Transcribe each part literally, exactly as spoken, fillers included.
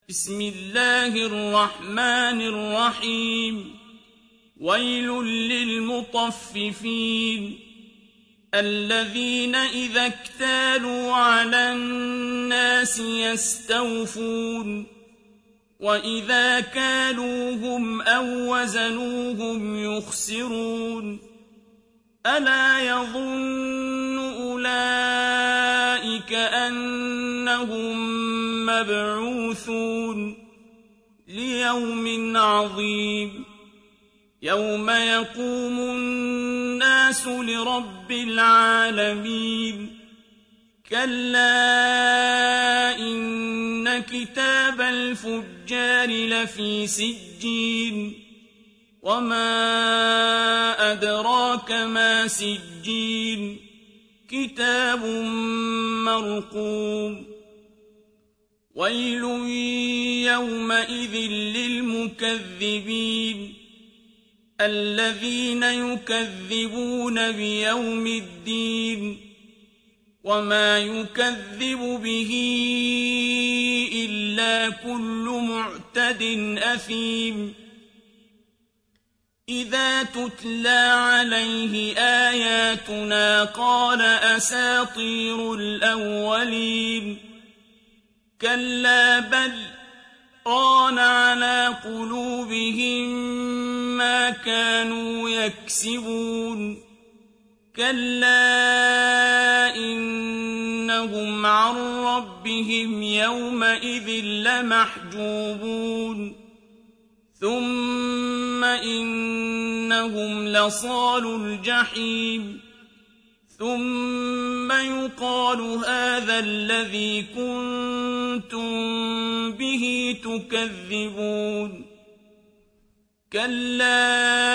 بسم الله الرحمن الرحيم ويل للمطففين الذين إذا اكتالوا على الناس يستوفون وإذا كالوهم أو وزنوهم يخسرون ألا يظن أولئك أنهم مبعوثون ليوم عظيم يوم يقوم الناس لرب العالمين كلا إن كتاب الفجار لفي سجين وما أدراك ما سجين كتاب مرقوم ويل يومئذ للمكذبين الذين يكذبون بيوم الدين وما يكذب به إلا كل معتد أثيم إذا تتلى عليه آياتنا قال أساطير الأولين كلا بل ران على قلوبهم ما كانوا يكسبون كلا إنهم عن ربهم يومئذ لمحجوبون ثم إنهم لصالو الجحيم ثم يقال هذا الذي كنتم به تكذبون كلا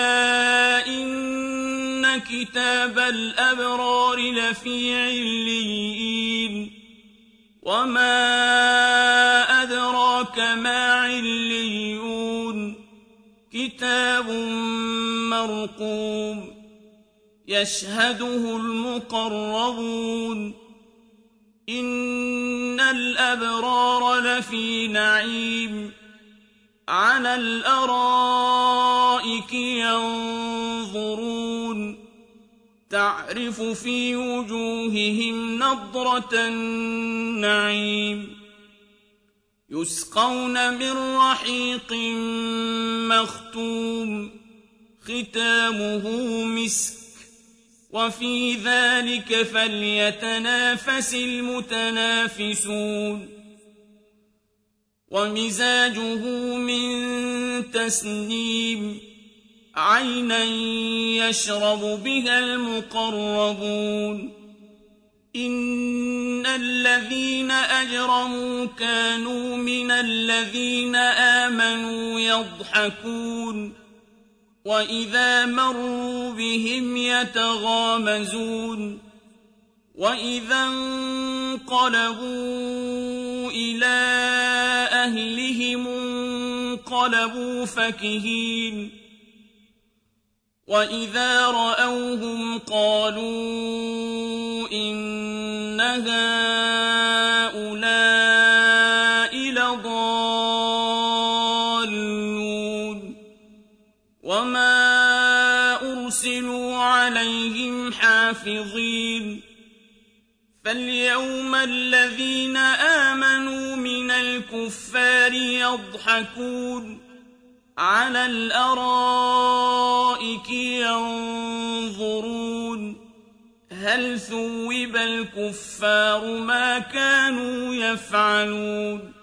إن كتاب الأبرار لفي عليين وما أدراك ما عليون كتاب مرقوم يشهده المقربون إن الأبرار لفي نعيم على الأرائك ينظرون تعرف في وجوههم نضرة النعيم يسقون من رحيق مختوم ختامه مسك وفي ذلك فليتنافس المتنافسون ومزاجه من تسنيم عينا يشرب بها المقربون إن الذين أجرموا كانوا من الذين آمنوا يضحكون وإذا مروا بهم يتغامزون وإذا انقلبوا إلى أهلهم انقلبوا فكهين وإذا رأوهم قالوا إن هؤلاء لضالون وما أرسلوا عليهم حافظين فاليوم الذين آمنوا من الكفار يضحكون على الأرائك ينظرون هل ثوب الكفار ما كانوا يفعلون